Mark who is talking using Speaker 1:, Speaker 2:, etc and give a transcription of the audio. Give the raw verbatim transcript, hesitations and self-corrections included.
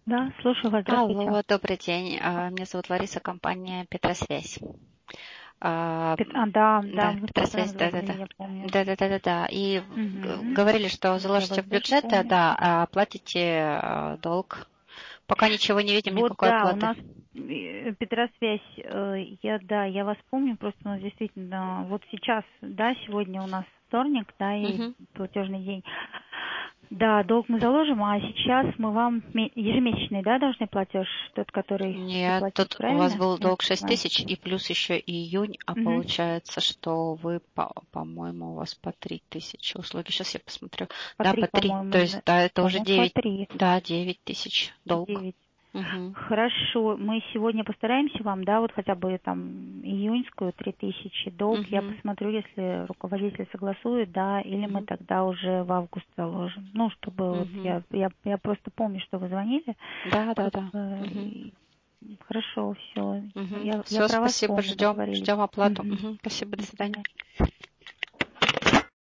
Speaker 1: Да, слушаю вас, здравствуйте.
Speaker 2: Алло, добрый день. А, Меня зовут Лариса, компания Петросвязь. А,
Speaker 1: Пет- А, да, да,
Speaker 2: Да,
Speaker 1: вы в прошлый раз
Speaker 2: Петросвязь,
Speaker 1: звонили,
Speaker 2: да-да-да.
Speaker 1: я помню.
Speaker 2: Да-да-да-да-да. И г-
Speaker 1: Угу.
Speaker 2: говорили, что
Speaker 1: Я вас
Speaker 2: заложите в
Speaker 1: даже
Speaker 2: бюджет, а,
Speaker 1: помню.
Speaker 2: да, а оплатите а, долг. Пока ничего не видим,
Speaker 1: Вот,
Speaker 2: никакой
Speaker 1: да, у
Speaker 2: оплаты.
Speaker 1: нас э, Петросвязь, э, я, да, я вас помню, просто у нас действительно, вот сейчас, да, сегодня у нас вторник, да, и
Speaker 2: Мгм.
Speaker 1: платежный день. Да, долг мы заложим, а сейчас мы вам ме- ежемесячный, да, должны платеж, тот, который и
Speaker 2: Нет,
Speaker 1: платить,
Speaker 2: тут у вас
Speaker 1: правильно?
Speaker 2: был
Speaker 1: Я
Speaker 2: долг шесть
Speaker 1: понимаю.
Speaker 2: тысяч и плюс еще июнь, а
Speaker 1: Угу.
Speaker 2: получается, что вы, по- по-моему, у вас по три тысячи услуги. Сейчас я посмотрю.
Speaker 1: По
Speaker 2: Да,
Speaker 1: три,
Speaker 2: по три. То
Speaker 1: по-моему,
Speaker 2: есть,
Speaker 1: да.
Speaker 2: да, это уже
Speaker 1: По-моему, по
Speaker 2: девять.
Speaker 1: три.
Speaker 2: Да, девять тысяч долг.
Speaker 1: Девять.
Speaker 2: Мгм.
Speaker 1: Хорошо, мы сегодня постараемся вам, да, вот хотя бы там июньскую три тысячи долг. Я
Speaker 2: Мгм.
Speaker 1: посмотрю, если руководитель согласует, да, или мы
Speaker 2: Мгм.
Speaker 1: тогда уже в август заложим. Ну, чтобы вот
Speaker 2: Мгм.
Speaker 1: я, я, я просто помню, что вы звонили.
Speaker 2: Да, да, да.
Speaker 1: Просто
Speaker 2: Мгм.
Speaker 1: и- хорошо, все.
Speaker 2: Мгм.
Speaker 1: Я, я
Speaker 2: Все,
Speaker 1: про вас
Speaker 2: спасибо,
Speaker 1: помню,
Speaker 2: ждем,
Speaker 1: договорились.
Speaker 2: ждем оплату.
Speaker 1: Мгм.
Speaker 2: Мгм. Спасибо, до
Speaker 1: До
Speaker 2: свидания.
Speaker 1: свидания.